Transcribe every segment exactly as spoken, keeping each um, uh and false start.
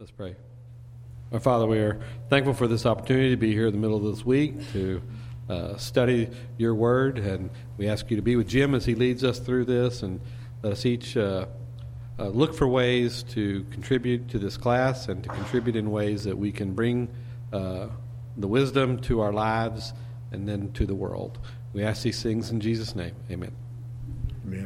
Let's pray. Our Father, we are thankful for this opportunity to be here in the middle of this week to uh, study your word, and we ask you to be with Jim as he leads us through this, and let us each uh, uh, look for ways to contribute to this class and to contribute in ways that we can bring uh, the wisdom to our lives and then to the world. We ask these things in Jesus' name. Amen. Amen.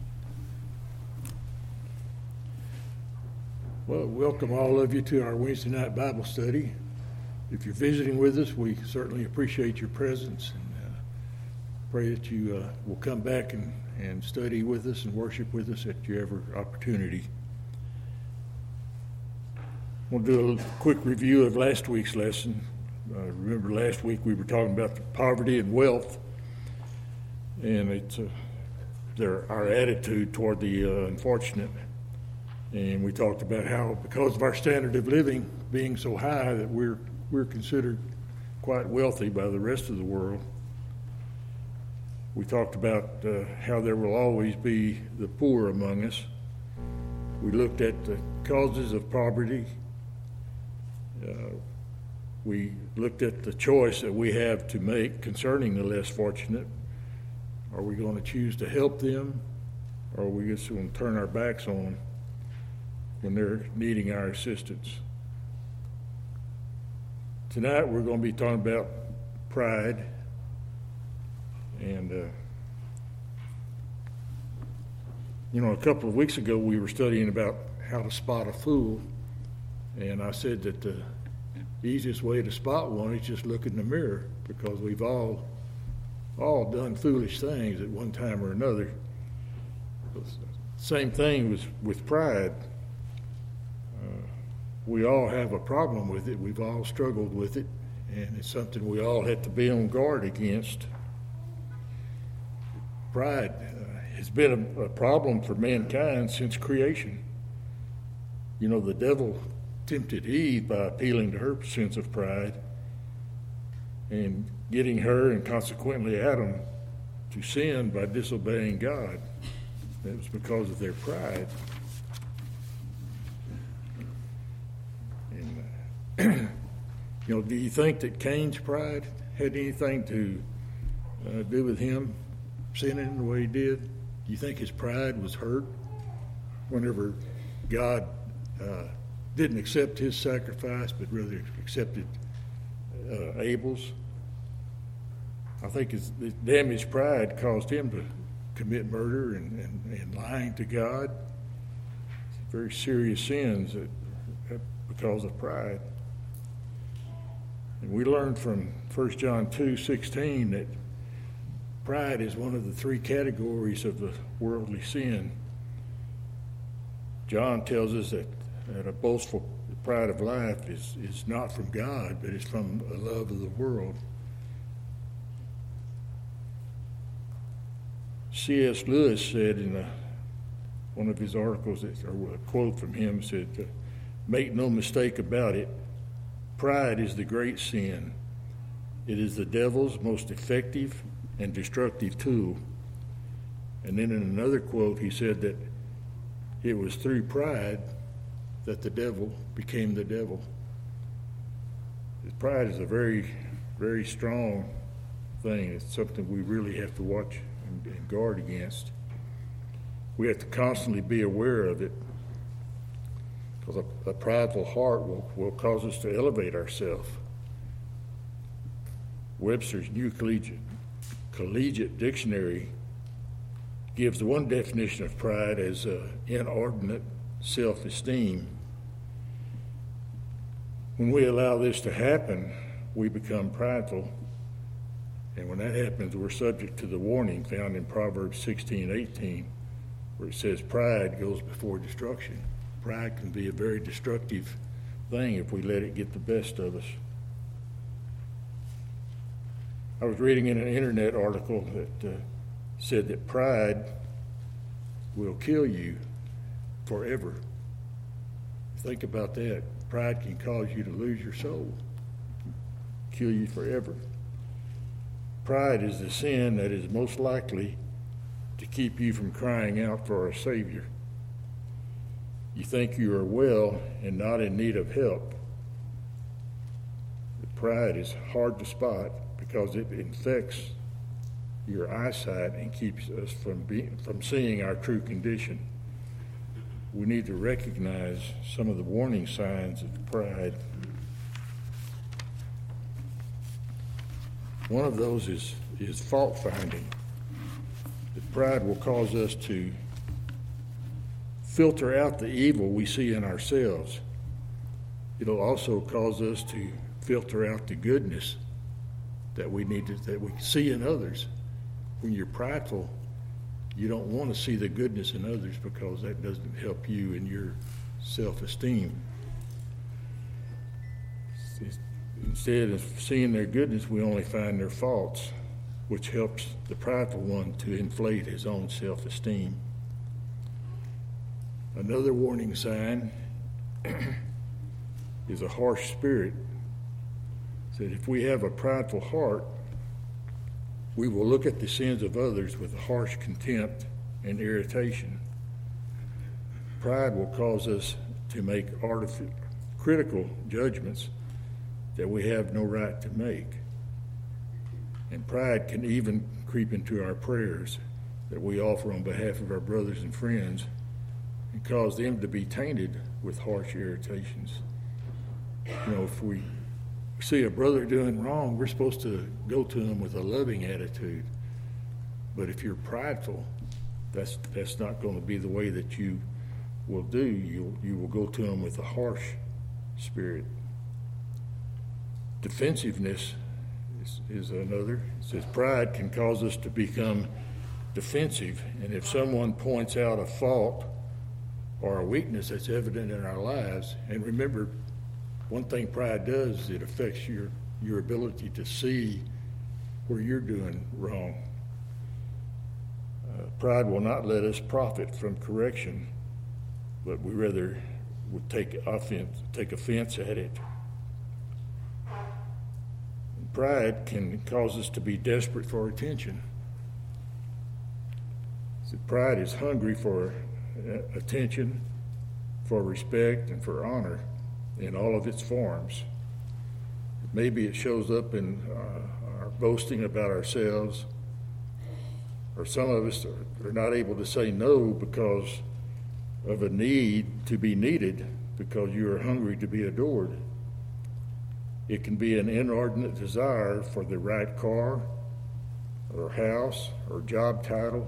Well, welcome all of you to our Wednesday night Bible study. If you're visiting with us, we certainly appreciate your presence, and uh, pray that you uh, will come back and, and study with us and worship with us at your every opportunity. We'll do a quick review of last week's lesson. Uh, remember last week we were talking about poverty and wealth, and it's uh, their, our attitude toward the uh, unfortunate. And we talked about how, because of our standard of living being so high, that we're we're considered quite wealthy by the rest of the world. We talked about uh, how there will always be the poor among us. We looked at the causes of poverty. Uh, we looked at the choice that we have to make concerning the less fortunate. Are we going to choose to help them, or are we just going to turn our backs on them when they're needing our assistance? Tonight we're going to be talking about pride, and uh, you know, a couple of weeks ago we were studying about how to spot a fool, and I said that the easiest way to spot one is just look in the mirror, because we've all all done foolish things at one time or another. Same thing with with pride. We all have a problem with it. We've all struggled with it, and it's something we all have to be on guard against. Pride uh, has been a, a problem for mankind since creation. You know, the devil tempted Eve by appealing to her sense of pride and getting her and consequently Adam to sin by disobeying God. It was because of their pride. You know, do you think that Cain's pride had anything to uh, do with him sinning the way he did? Do you think his pride was hurt whenever God uh, didn't accept his sacrifice, but rather accepted uh, Abel's? I think his, his damaged pride caused him to commit murder and, and, and lying to God. Very serious sins that, because of pride. And we learned from First John two sixteen that pride is one of the three categories of the worldly sin. John tells us that, that a boastful pride of life is, is not from God, but it's from a love of the world. C S Lewis said in a, one of his articles, that, or a quote from him said, "Make no mistake about it, pride is the great sin. It is the devil's most effective and destructive tool." And then in another quote, he said that it was through pride that the devil became the devil. Pride is a very, very strong thing. It's something we really have to watch and, and guard against. We have to constantly be aware of it, because a, a prideful heart will, will cause us to elevate ourselves. Webster's New Collegiate, Collegiate Dictionary gives the one definition of pride as uh, inordinate self-esteem. When we allow this to happen, we become prideful. And when that happens, we're subject to the warning found in Proverbs sixteen eighteen, where it says pride goes before destruction. Pride can be a very destructive thing if we let it get the best of us. I was reading in an internet article that uh, said that pride will kill you forever. Think about that. Pride can cause you to lose your soul, kill you forever. Pride is the sin that is most likely to keep you from crying out for a Savior. You think you are well and not in need of help. Pride is hard to spot because it infects your eyesight and keeps us from being, from seeing our true condition. We need to recognize some of the warning signs of pride. One of those is, is fault finding. That pride will cause us to filter out the evil we see in ourselves. It'll also cause us to filter out the goodness that we need to, that we see in others. When you're prideful, you don't want to see the goodness in others because that doesn't help you in your self-esteem. Instead of seeing their goodness, we only find their faults, which helps the prideful one to inflate his own self-esteem. Another warning sign is a harsh spirit. That if we have a prideful heart, we will look at the sins of others with harsh contempt and irritation. Pride will cause us to make artific- critical judgments that we have no right to make. And pride can even creep into our prayers that we offer on behalf of our brothers and friends and cause them to be tainted with harsh irritations. You know, if we see a brother doing wrong, we're supposed to go to him with a loving attitude. But if you're prideful, that's that's not going to be the way that you will do. You you will go to him with a harsh spirit. Defensiveness is, is another. It says pride can cause us to become defensive, and if someone points out a fault or a weakness that's evident in our lives, and remember, one thing pride does is it affects your, your ability to see where you're doing wrong. Uh, pride will not let us profit from correction, but we rather would take offense, take offense at it. Pride can cause us to be desperate for attention. So pride is hungry for attention, for respect, and for honor in all of its forms. Maybe it shows up in uh, our boasting about ourselves, or some of us are, are not able to say no because of a need to be needed, because you are hungry to be adored. It can be an inordinate desire for the right car, or house, or job title,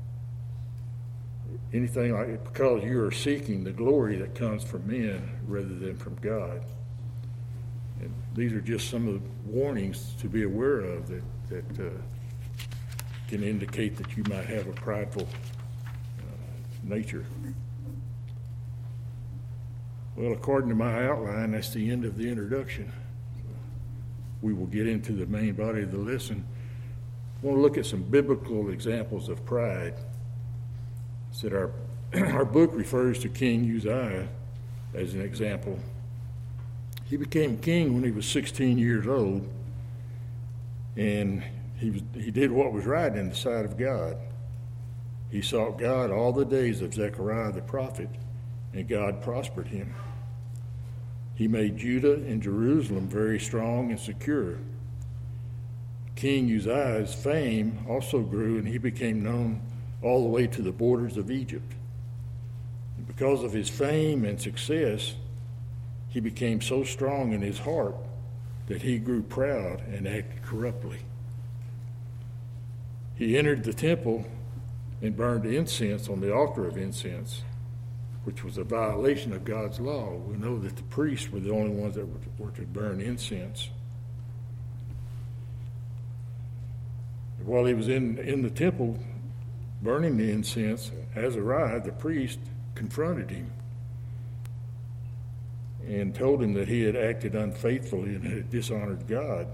anything like it, because you are seeking the glory that comes from men rather than from God. And these are just some of the warnings to be aware of that, that uh, can indicate that you might have a prideful uh, nature. Well, according to my outline, that's the end of the introduction. We will get into the main body of the lesson. I want to look at some biblical examples of pride. Said our our book refers to King Uzziah as an example. He became king when he was sixteen years old, and he was he did what was right in the sight of God. He sought God all the days of Zechariah the prophet, and God prospered him. He made Judah and Jerusalem very strong and secure. King Uzziah's fame also grew, and he became known all the way to the borders of Egypt. And because of his fame and success, he became so strong in his heart that he grew proud and acted corruptly. He entered the temple and burned incense on the altar of incense, which was a violation of God's law. We know that the priests were the only ones that were to burn incense. And while he was in, in the temple burning the incense, Azariah, the priest, confronted him and told him that he had acted unfaithfully and had dishonored God.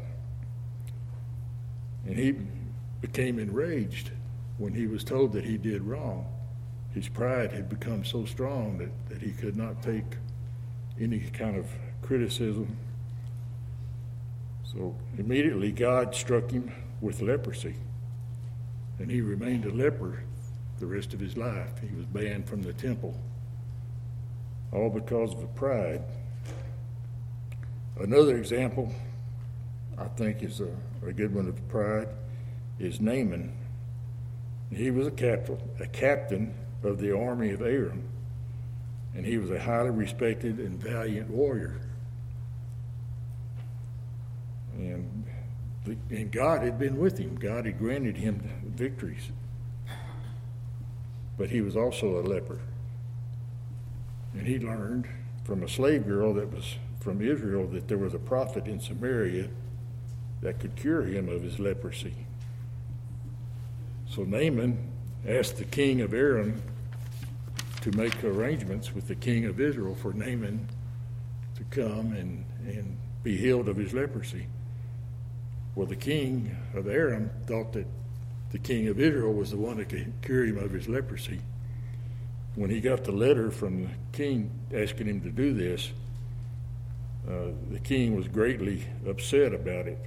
And he became enraged when he was told that he did wrong. His pride had become so strong that, that he could not take any kind of criticism. So immediately God struck him with leprosy, and he remained a leper the rest of his life. He was banned from the temple. all because of pride. Another example, I think, is a, a good one of pride, is Naaman. He was a captain, a captain of the army of Aram, and he was a highly respected and valiant warrior. And, the, and God had been with him. God had granted him victories. But he was also a leper. And he learned from a slave girl that was from Israel that there was a prophet in Samaria that could cure him of his leprosy. So Naaman asked the king of Aram to make arrangements with the king of Israel for Naaman to come and, and be healed of his leprosy. Well, the king of Aram thought that the king of Israel was the one that could cure him of his leprosy. When he got the letter from the king asking him to do this, uh, the king was greatly upset about it.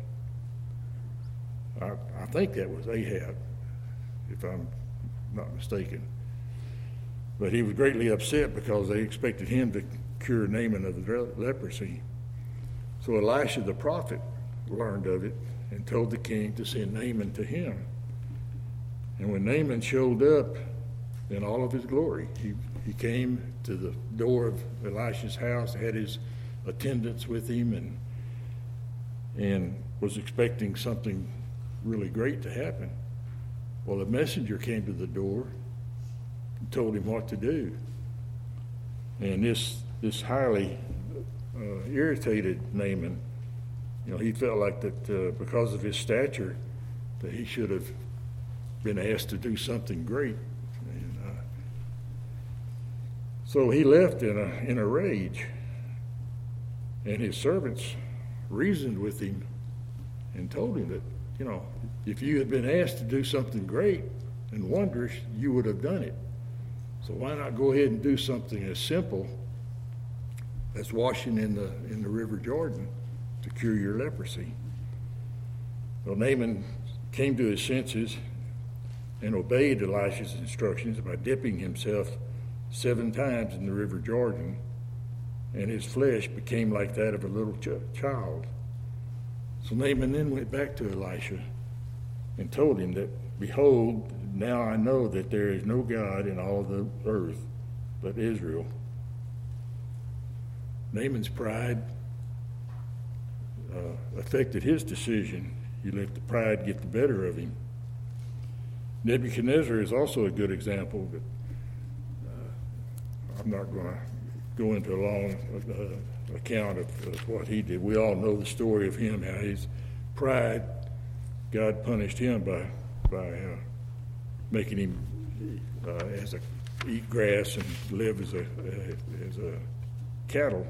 I, I think that was Ahab, if I'm not mistaken. But he was greatly upset because they expected him to cure Naaman of the leprosy. So Elisha the prophet learned of it and told the king to send Naaman to him. And when Naaman showed up in all of his glory, he, he came to the door of Elisha's house, had his attendants with him, and and was expecting something really great to happen. Well, a messenger came to the door and told him what to do. And this this highly uh, irritated Naaman. You know, he felt like that uh, because of his stature, that he should have been asked to do something great. And, uh, so he left in a in a rage. And his servants reasoned with him and told him that, you know, if you had been asked to do something great and wondrous, you would have done it. So why not go ahead and do something as simple as washing in the in the River Jordan to cure your leprosy? Well, Naaman came to his senses and obeyed Elisha's instructions by dipping himself seven times in the River Jordan, and his flesh became like that of a little ch- child. So Naaman then went back to Elisha and told him that, behold, now I know that there is no God in all the earth but Israel. Naaman's pride uh, affected his decision. He let the pride get the better of him. Nebuchadnezzar is also a good example, but uh, I'm not going to go into a long uh, account of, of what he did. We all know the story of him, how his pride, God punished him by by uh, making him uh, as a eat grass and live as a uh, as a cattle.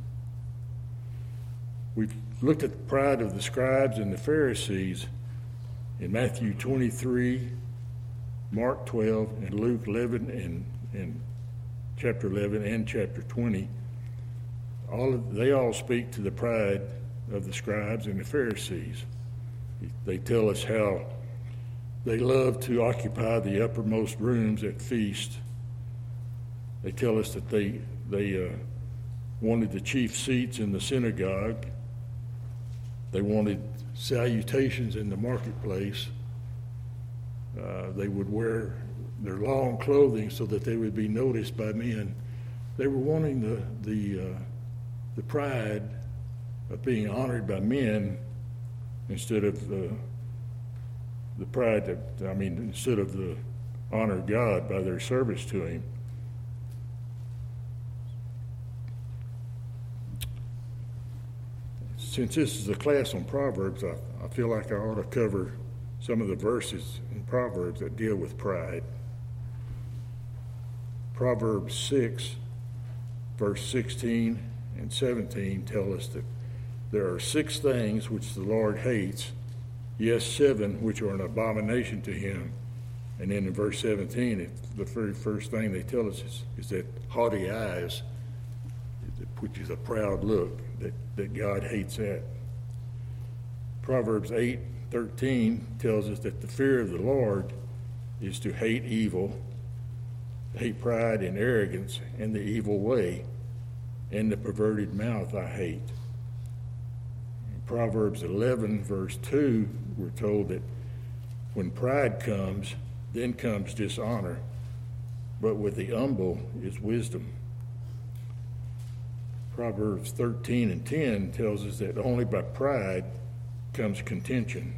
We've looked at the pride of the scribes and the Pharisees in Matthew twenty-three, Mark twelve, and Luke eleven, and and chapter eleven and chapter twenty. All of, they all speak to the pride of the scribes and the Pharisees. They tell us how they love to occupy the uppermost rooms at feast. They tell us that they they uh, wanted the chief seats in the synagogue. They wanted salutations in the marketplace. Uh, they would wear their long clothing so that they would be noticed by men. They were wanting the the uh, the pride of being honored by men instead of the the pride that I mean instead of the honor of God by their service to Him. Since this is a class on Proverbs, I, I feel like I ought to cover some of the verses in Proverbs that deal with pride. Proverbs six, verse sixteen and seventeen tell us that there are six things which the Lord hates, yes, seven which are an abomination to him. And then in verse seventeen, it, the very first thing they tell us is, is that haughty eyes, which is a proud look, that, that God hates that. Proverbs eight thirteen tells us that the fear of the Lord is to hate evil, hate pride and arrogance and the evil way, and the perverted mouth I hate. In Proverbs eleven, verse two, we're told that when pride comes, then comes dishonor, but with the humble is wisdom. Proverbs thirteen and ten tells us that only by pride comes contention.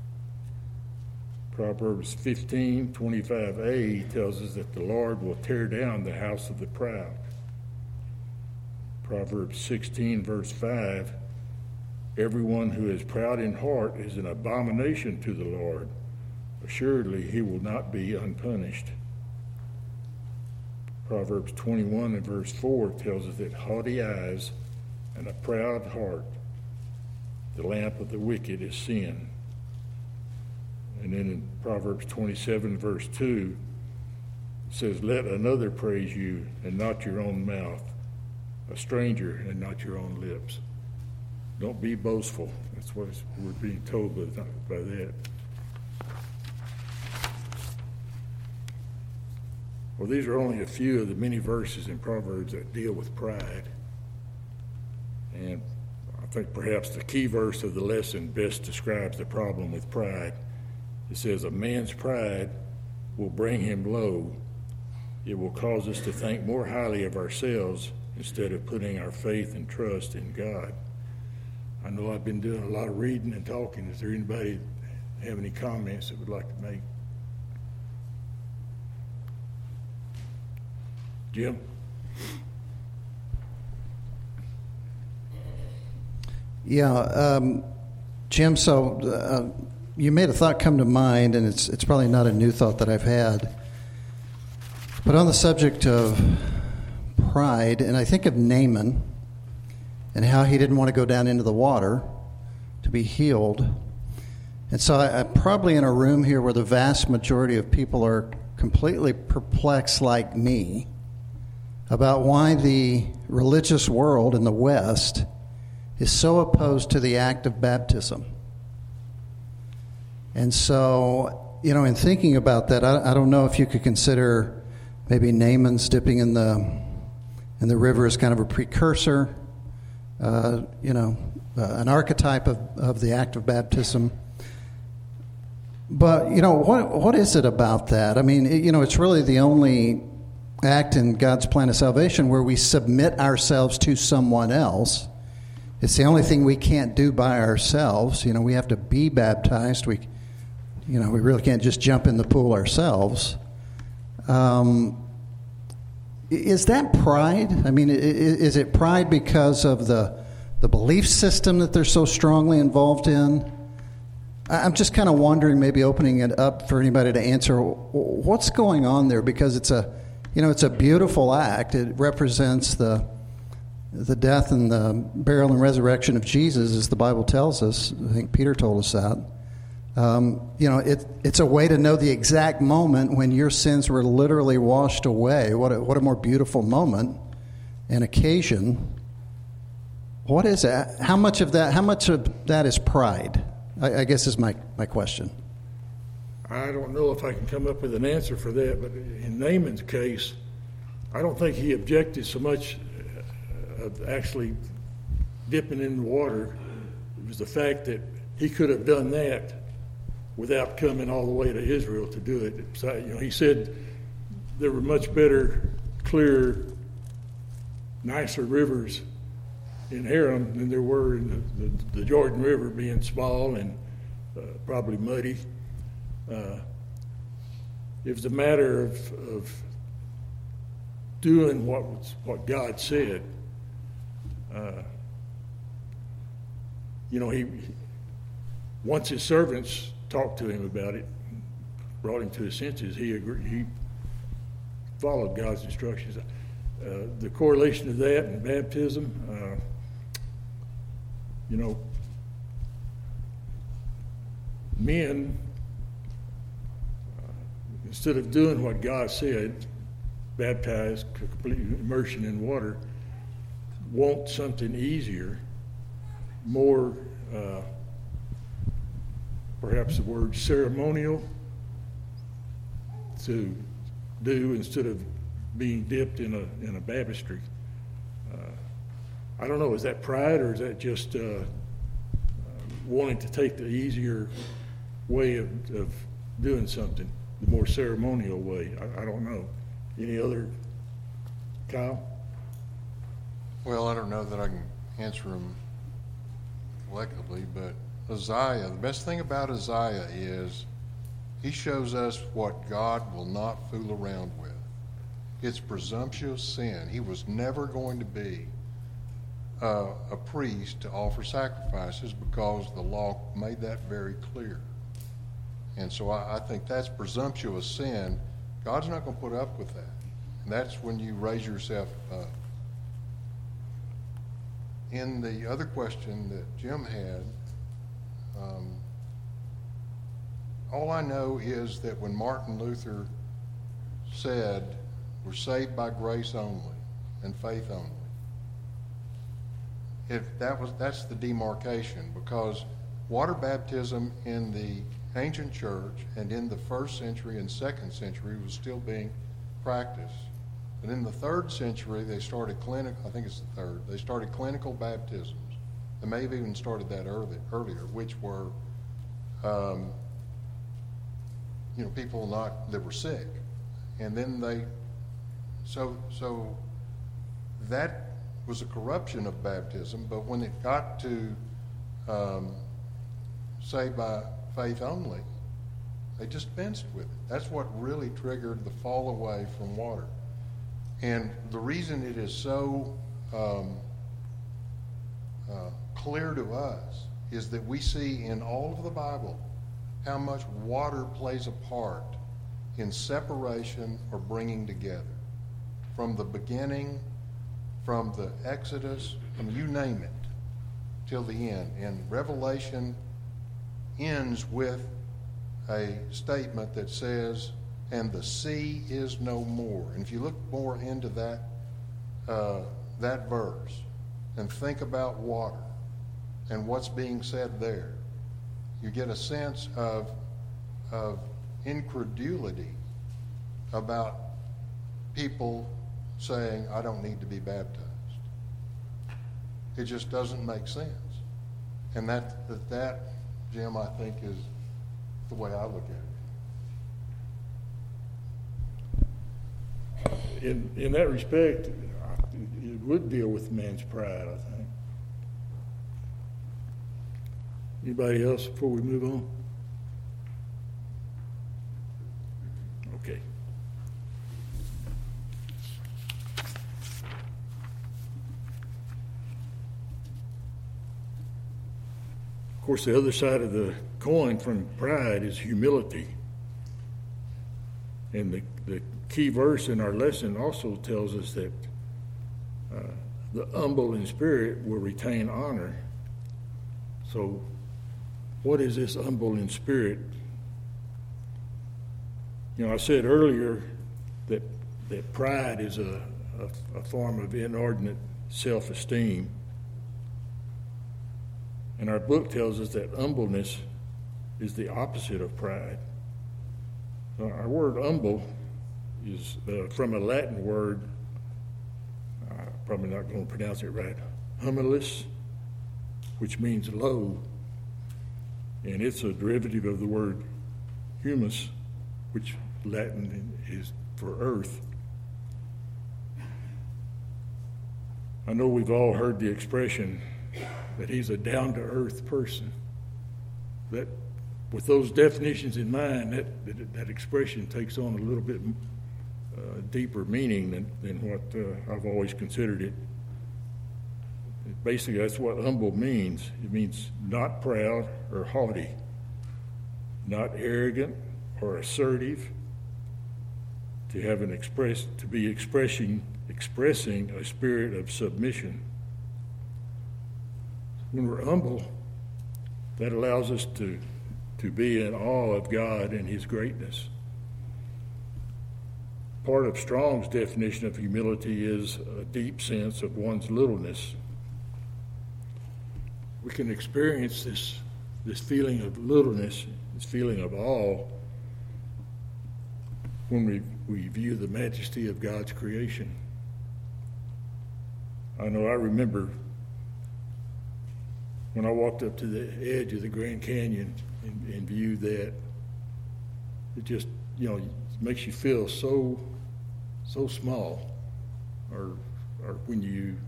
Proverbs fifteen, twenty-five a tells us that the Lord will tear down the house of the proud. Proverbs sixteen, verse five, everyone who is proud in heart is an abomination to the Lord. Assuredly, he will not be unpunished. Proverbs twenty-one and verse four tells us that haughty eyes and a proud heart, the lamp of the wicked is sin. And then in Proverbs twenty-seven, verse two, it says, let another praise you and not your own mouth, a stranger and not your own lips. Don't be boastful. That's what we're being told by, by that. Well, these are only a few of the many verses in Proverbs that deal with pride. And I think perhaps the key verse of the lesson best describes the problem with pride. It says, a man's pride will bring him low. It will cause us to think more highly of ourselves instead of putting our faith and trust in God. I know I've been doing a lot of reading and talking. Is there anybody have any comments that would like to make? Jim? Yeah, um, Jim, so uh, you made a thought come to mind, and it's it's probably not a new thought that I've had. But on the subject of pride, and I think of Naaman and how he didn't want to go down into the water to be healed. And so I, I'm probably in a room here where the vast majority of people are completely perplexed like me about why the religious world in the West is so opposed to the act of baptism. And so, you know, in thinking about that, I, I don't know if you could consider maybe Naaman's dipping in the in the river as kind of a precursor, uh, you know, uh, an archetype of, of the act of baptism. But, you know, what what is it about that? I mean, it, you know, it's really the only act in God's plan of salvation where we submit ourselves to someone else. It's the only thing we can't do by ourselves. You know, we have to be baptized. We, you know, we really can't just jump in the pool ourselves. Um, is that pride? I mean, is it pride because of the the belief system that they're so strongly involved in? I'm just kind of wondering, maybe opening it up for anybody to answer, what's going on there? Because it's a You know, it's a beautiful act. It represents the the death and the burial and resurrection of Jesus, as the Bible tells us. I think Peter told us that. Um, you know, it, it's a way to know the exact moment when your sins were literally washed away. What a, what a more beautiful moment and occasion. What is that? How much of that? How much of that is pride? I, I guess is my, my question. I don't know if I can come up with an answer for that, but in Naaman's case, I don't think he objected so much of actually dipping in the water. It was the fact that he could have done that without coming all the way to Israel to do it. So, you know, he said there were much better, clearer, nicer rivers in Aram than there were in the, the, the Jordan River, being small and uh, probably muddy. Uh, it was a matter of, of doing what was, what God said. Uh, you know, he once his servants talked to him about it, brought him to his senses. He agreed, he followed God's instructions. Uh, the correlation of that and baptism, uh, you know, men, uh, instead of doing what God said, baptized, complete immersion in water, want something easier, more, uh, perhaps the word ceremonial, to do instead of being dipped in a in a baptistry. Uh, I don't know, is that pride or is that just uh, uh, wanting to take the easier way of, of doing something, the more ceremonial way? I, I don't know. Any other, Kyle? Well, I don't know that I can answer them collectively, but Isaiah, the best thing about Isaiah is he shows us what God will not fool around with. It's presumptuous sin. He was never going to be uh, a priest to offer sacrifices because the law made that very clear. And so I, I think that's presumptuous sin. God's not going to put up with that. And that's when you raise yourself up. In the other question that Jim had, um, all I know is that when Martin Luther said, we're saved by grace only and faith only, it, that was, that's the demarcation, because water baptism in the ancient church and in the first century and second century was still being practiced. And in the third century, they started clinical, I think it's the third, they started clinical baptisms. They may have even started that early, earlier, which were, um, you know, people not, that were sick. And then they, so, so that was a corruption of baptism, but when it got to um, saved by faith only, they dispensed with it. That's what really triggered the fall away from water. And the reason it is so um, uh, clear to us is that we see in all of the Bible how much water plays a part in separation or bringing together. From the beginning, from the Exodus, I mean, you name it, till the end. And Revelation ends with a statement that says, and the sea is no more. And if you look more into that uh, that verse and think about water and what's being said there, you get a sense of of incredulity about people saying, I don't need to be baptized. It just doesn't make sense. And that, that, that Jim, I think, is the way I look at it. In, in that respect, it would deal with man's pride, I think. Anybody else before we move on? Okay. Of course, the other side of the coin from pride is humility. And the, the key verse in our lesson also tells us that uh, the humble in spirit will retain honor. So, what is this humble in spirit? You know, I said earlier that that pride is a, a, a form of inordinate self-esteem. And our book tells us that humbleness is the opposite of pride. Uh, our word humble is uh, from a Latin word, I'm probably not going to pronounce it right, humilis, which means low. And it's a derivative of the word humus, which Latin is for earth. I know we've all heard the expression that he's a down-to-earth person. That, with those definitions in mind, that, that, that expression takes on a little bit uh, deeper meaning than, than what uh, I've always considered it. Basically, that's what humble means. It means not proud or haughty, not arrogant or assertive, to have an express, to be expressing, expressing a spirit of submission. When we're humble, that allows us to, to be in awe of God and His greatness. Part of Strong's definition of humility is a deep sense of one's littleness. We can experience this, this feeling of littleness, this feeling of awe, when we, we view the majesty of God's creation. I know I remember when I walked up to the edge of the Grand Canyon and, and viewed that, it just, you know, makes you feel so, so small. Or, or when you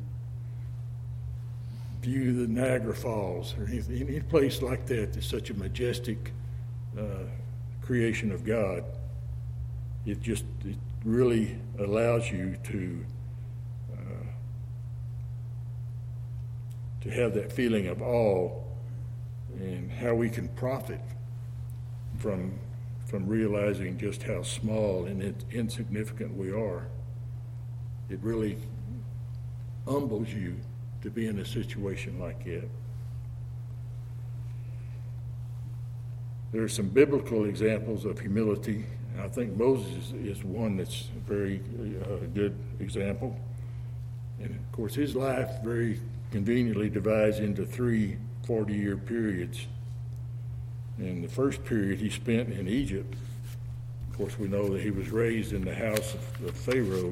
view the Niagara Falls or anything, any place like that that's such a majestic uh, creation of God, it just it really allows you to uh, to have that feeling of awe and how we can profit from from realizing just how small and insignificant we are. It really humbles you to be in a situation like that. There are some biblical examples of humility. I think Moses is one that's a very uh, good example. And of course, his life very conveniently divides into three forty-year periods. And the first period he spent in Egypt. Of course, we know that he was raised in the house of, of Pharaoh,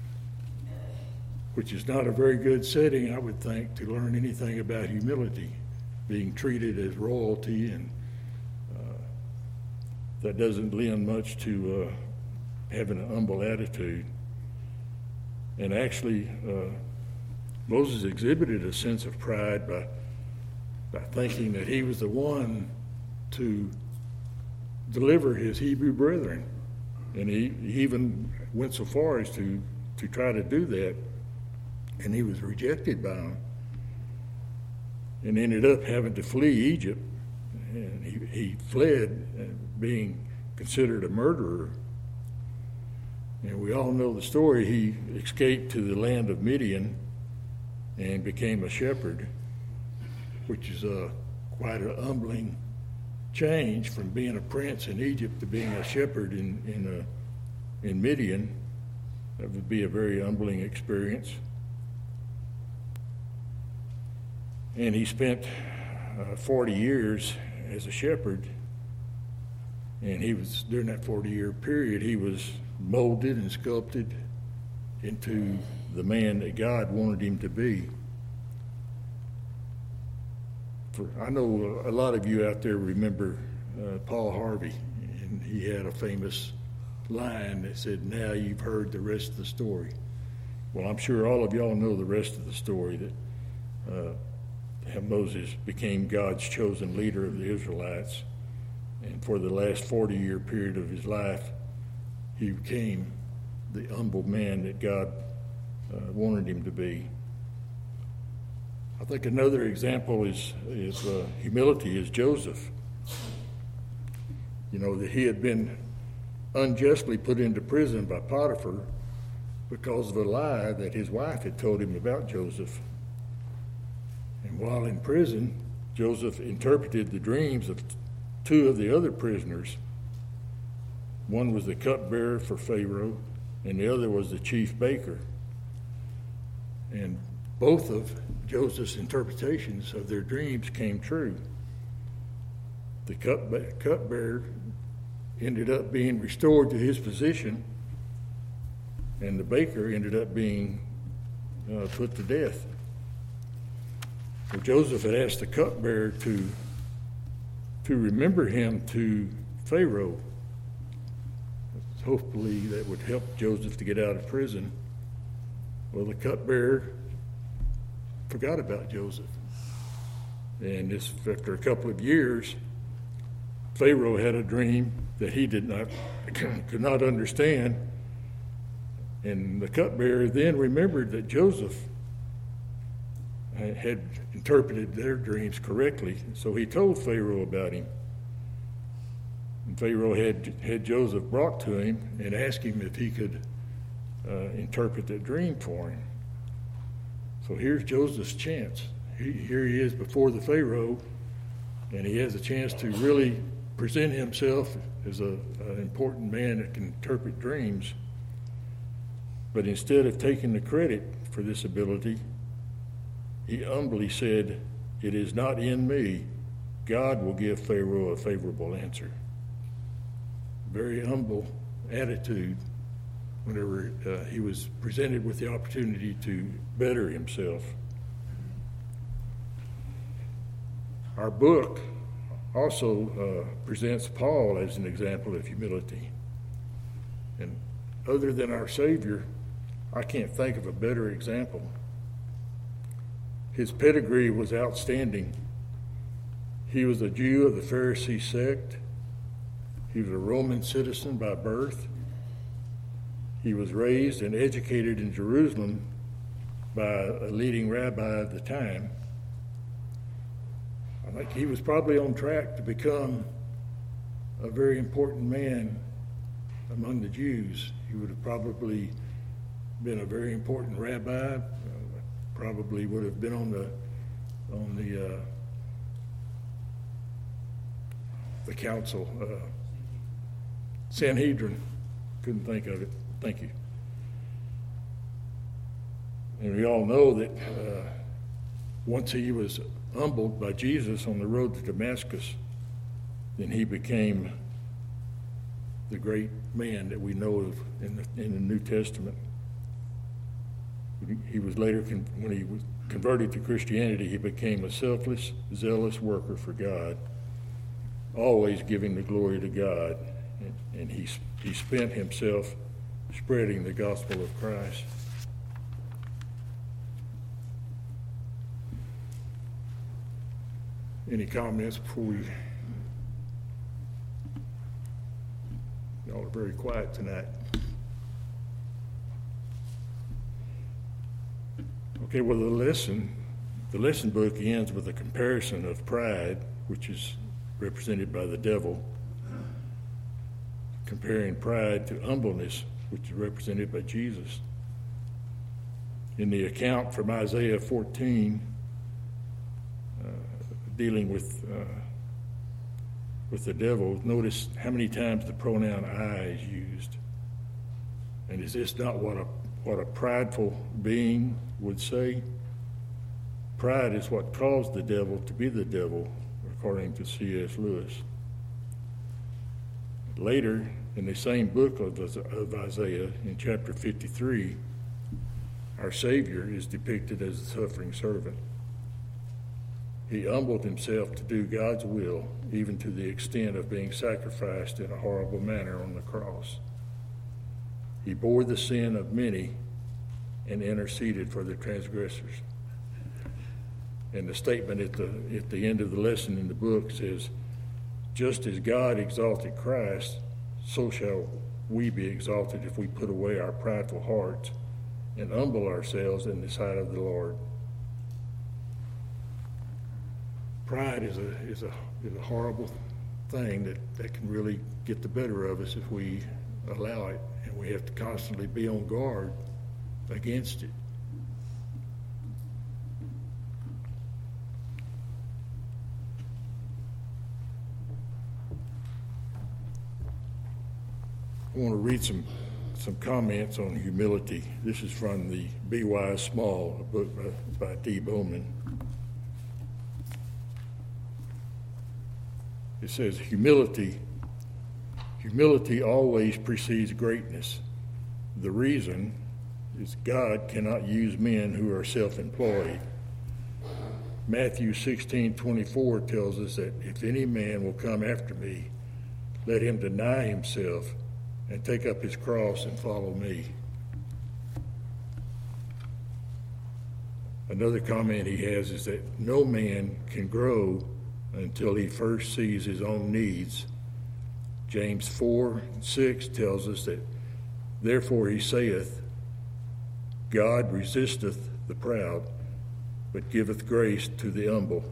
which is not a very good setting, I would think, to learn anything about humility, being treated as royalty, and uh, that doesn't lend much to uh, having an humble attitude. And actually, uh, Moses exhibited a sense of pride by, by thinking that he was the one to deliver his Hebrew brethren. And he, he even went so far as to, to try to do that. And he was rejected by them and ended up having to flee Egypt. And he, he fled, uh, being considered a murderer. And we all know the story. He escaped to the land of Midian and became a shepherd, which is a, quite a humbling change from being a prince in Egypt to being a shepherd in, in, a, in Midian. That would be a very humbling experience. And he spent uh, forty years as a shepherd, and he was, during that forty-year period, he was molded and sculpted into the man that God wanted him to be. For, I know a lot of you out there remember uh, Paul Harvey, and he had a famous line that said, "Now you've heard the rest of the story." Well, I'm sure all of y'all know the rest of the story, that uh, how Moses became God's chosen leader of the Israelites. And for the last forty-year period of his life, he became the humble man that God uh, wanted him to be. I think another example is, is uh, humility is Joseph. You know, that he had been unjustly put into prison by Potiphar because of a lie that his wife had told him about Joseph. And while in prison, Joseph interpreted the dreams of two of the other prisoners. One was the cupbearer for Pharaoh, and the other was the chief baker. And both of Joseph's interpretations of their dreams came true. The cup cupbearer ended up being restored to his position, and the baker ended up being uh, put to death. So Joseph had asked the cupbearer to to remember him to Pharaoh. Hopefully that would help Joseph to get out of prison. Well, the cupbearer forgot about Joseph. And this, after a couple of years, Pharaoh had a dream that he did not, could not understand. And the cupbearer then remembered that Joseph had interpreted their dreams correctly. So he told Pharaoh about him. And Pharaoh had, had Joseph brought to him and asked him if he could uh, interpret that dream for him. So here's Joseph's chance. He, here he is before the Pharaoh, and he has a chance to really present himself as a, an important man that can interpret dreams. But instead of taking the credit for this ability, he humbly said, "It is not in me. God will give Pharaoh a favorable answer." Very humble attitude whenever uh, he was presented with the opportunity to better himself. Our book also uh, presents Paul as an example of humility. And other than our Savior, I can't think of a better example. His pedigree was outstanding. He was a Jew of the Pharisee sect. He was a Roman citizen by birth. He was raised and educated in Jerusalem by a leading rabbi of the time. I think he was probably on track to become a very important man among the Jews. He would have probably been a very important rabbi, uh, probably would have been on the on the uh, the council, uh, Sanhedrin. Couldn't think of it. Thank you. And we all know that uh, once he was humbled by Jesus on the road to Damascus, then he became the great man that we know of in the, in the New Testament. He was later, con- when he was converted to Christianity, he became a selfless, zealous worker for God, always giving the glory to God, and, and he, he spent himself spreading the gospel of Christ. Any comments before we... Y'all are very quiet tonight. Okay, well, the lesson, the lesson book ends with a comparison of pride, which is represented by the devil, comparing pride to humbleness, which is represented by Jesus. In the account from Isaiah fourteen, uh, dealing with uh, with the devil, notice how many times the pronoun I is used. And is this not what a what a prideful being would say? Pride is what caused the devil to be the devil, according to C S Lewis. Later, in the same book of, of Isaiah, in chapter fifty-three, our Savior is depicted as a suffering servant. He humbled himself to do God's will, even to the extent of being sacrificed in a horrible manner on the cross. He bore the sin of many and interceded for the transgressors. And the statement at the, at the end of the lesson in the book says, just as God exalted Christ, so shall we be exalted if we put away our prideful hearts and humble ourselves in the sight of the Lord. Pride is a is a is a horrible thing that, that can really get the better of us if we allow it, and we have to constantly be on guard against it. I want to read some some comments on humility. This is from the Be Wise Small, a book by, by D. Bowman. It says, humility, humility always precedes greatness. The reason is God cannot use men who are self-employed. Matthew sixteen twenty-four tells us that if any man will come after me, let him deny himself and take up his cross and follow me. Another comment he has is that no man can grow until he first sees his own needs. James four six tells us that, therefore he saith, God resisteth the proud, but giveth grace to the humble.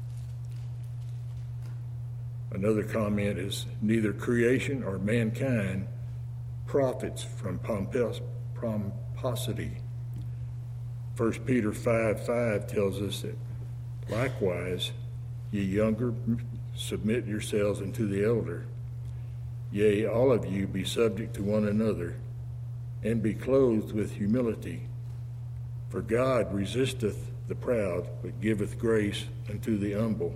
Another comment is, neither creation or mankind profits from pompous, pomposity. First Peter five five tells us that, likewise, ye younger, submit yourselves unto the elder. Yea, all of you be subject to one another, and be clothed with humility. For God resisteth the proud, but giveth grace unto the humble.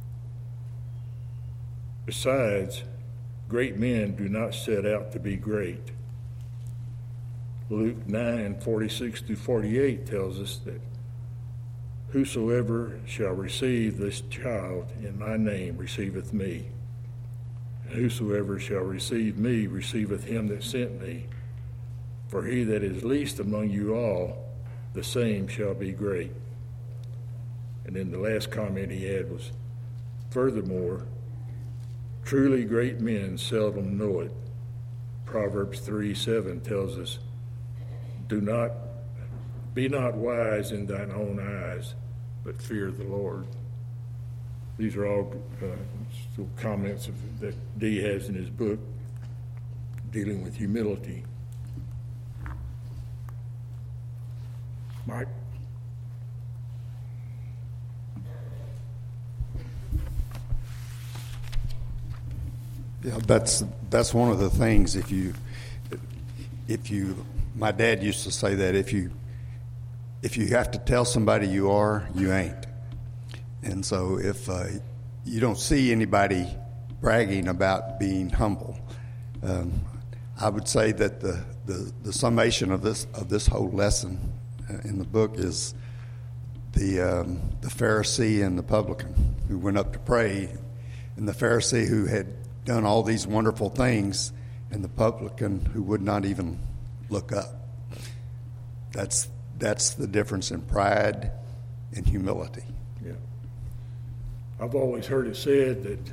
Besides, great men do not set out to be great. Luke nine forty-six through forty-eight tells us that Whosoever shall receive this child in my name receiveth me. And whosoever shall receive me receiveth him that sent me. For he that is least among you all, the same shall be great. And then the last comment he had was, furthermore, truly great men seldom know it. Proverbs three seven tells us, do not, be not wise in thine own eyes, but fear the Lord. These are all uh, comments of, that Dee has in his book dealing with humility. Mike? Yeah, that's that's one of the things. If you, if you, my dad used to say that if you, if you have to tell somebody you are, you ain't. And so if uh, you don't see anybody bragging about being humble, um, I would say that the, the, the summation of this of this whole lesson in the book is the um, the Pharisee and the publican who went up to pray, and the Pharisee who had done all these wonderful things, and the publican who would not even look up. That's that's the difference in pride and humility. Yeah. I've always heard it said that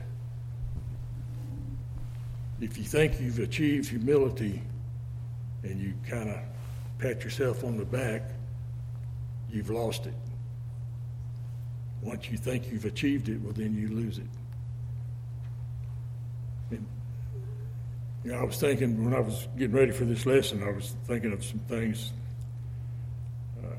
if you think you've achieved humility and you kind of pat yourself on the back, you've lost it. Once you think you've achieved it, well, then you lose it. And, you know, I was thinking when I was getting ready for this lesson, I was thinking of some things. Uh,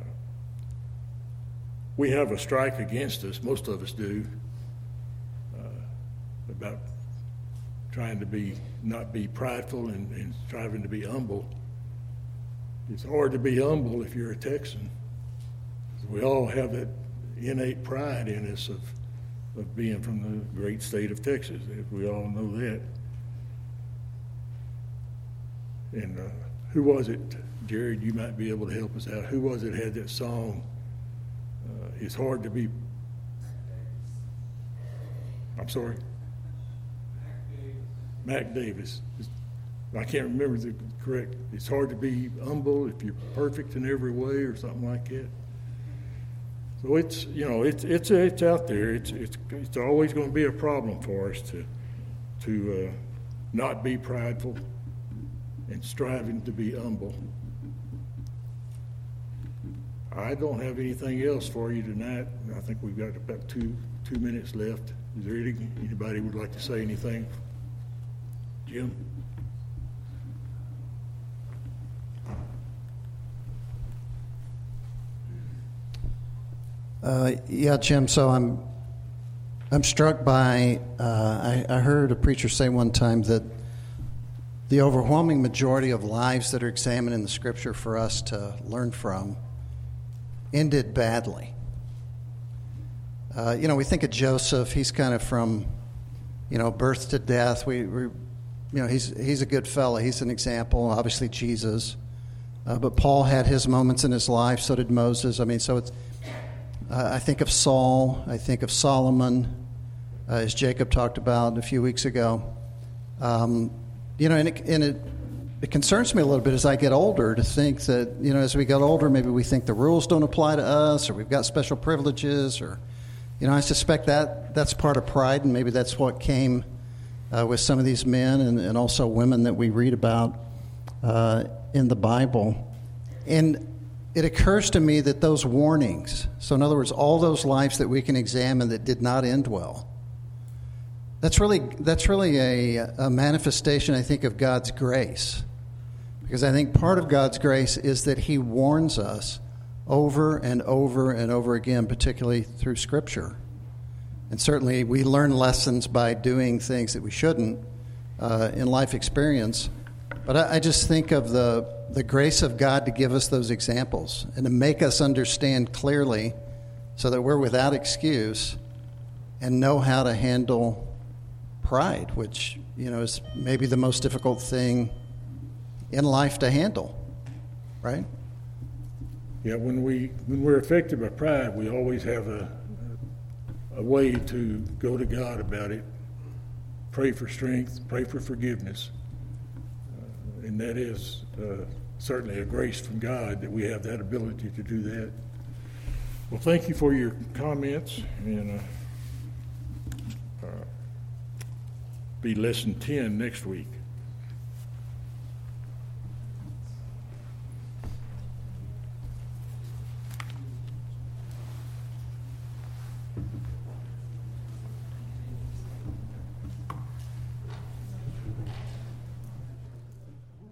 we have a strike against us, most of us do, uh, about trying to be not be prideful and, and striving to be humble. It's hard to be humble if you're a Texan. We all have that innate pride in us of of being from the great state of Texas. We all know that. And uh, who was it, Jared? You might be able to help us out. Who was it had that song? Uh, it's hard to be. I'm sorry. Mac Davis. I can't remember the correct. It's hard to be humble if you're perfect in every way, or something like that. So it's you know it's it's it's out there. It's it's it's always going to be a problem for us to to uh, not be prideful and striving to be humble. I don't have anything else for you tonight. I think we've got about two two minutes left. Is there any, anybody would like to say anything? Jim? Uh, yeah, Jim. So I'm I'm struck by. Uh, I, I heard a preacher say one time that the overwhelming majority of lives that are examined in the Scripture for us to learn from ended badly. Uh, you know, we think of Joseph. He's kind of from, you know, birth to death. We, we you know, he's he's a good fella. He's an example. Obviously, Jesus. Uh, but Paul had his moments in his life. So did Moses. I mean, so it's. Uh, I think of Saul. I think of Solomon, uh, as Jacob talked about a few weeks ago. Um, you know, and, it, and it, it concerns me a little bit as I get older to think that, you know, as we get older, maybe we think the rules don't apply to us, or we've got special privileges, or, you know, I suspect that that's part of pride, and maybe that's what came uh, with some of these men and, and also women that we read about uh, in the Bible. And it occurs to me that those warnings, so in other words, all those lives that we can examine that did not end well, that's really that's really a, a manifestation, I think, of God's grace. Because I think part of God's grace is that He warns us over and over and over again, particularly through Scripture. And certainly we learn lessons by doing things that we shouldn't uh, in life experience. But I, I just think of the the grace of God to give us those examples and to make us understand clearly so that we're without excuse and know how to handle pride, which, you know, is maybe the most difficult thing in life to handle, right? Yeah, when we when we're affected by pride, we always have a a way to go to God about it. Pray for strength, pray for forgiveness, uh, and that is uh, certainly a grace from God that we have that ability to do that. Well, thank you for your comments, and uh, uh, be lesson ten next week.